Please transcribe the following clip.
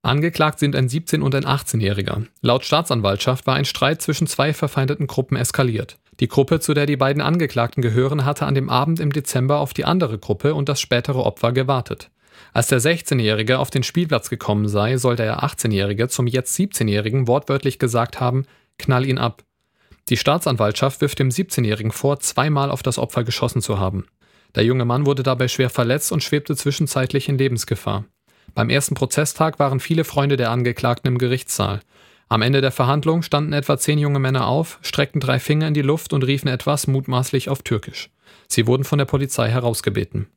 Angeklagt sind ein 17- und ein 18-Jähriger. Laut Staatsanwaltschaft war ein Streit zwischen zwei verfeindeten Gruppen eskaliert. Die Gruppe, zu der die beiden Angeklagten gehören, hatte an dem Abend im Dezember auf die andere Gruppe und das spätere Opfer gewartet. Als der 16-Jährige auf den Spielplatz gekommen sei, soll der 18-Jährige zum jetzt 17-Jährigen wortwörtlich gesagt haben: „Knall ihn ab." Die Staatsanwaltschaft wirft dem 17-Jährigen vor, zweimal auf das Opfer geschossen zu haben. Der junge Mann wurde dabei schwer verletzt und schwebte zwischenzeitlich in Lebensgefahr. Beim ersten Prozesstag waren viele Freunde der Angeklagten im Gerichtssaal. Am Ende der Verhandlung standen etwa 10 junge Männer auf, streckten 3 Finger in die Luft und riefen etwas, mutmaßlich auf Türkisch. Sie wurden von der Polizei herausgebeten.